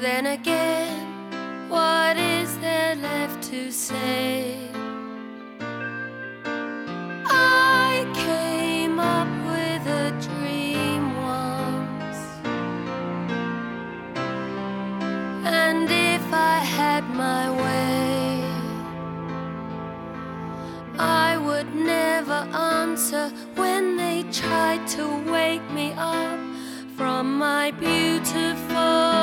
Then again, what is there left to say? I came up with a dream once, and if I had my way, I would never answer when they tried to wake me up from my beautiful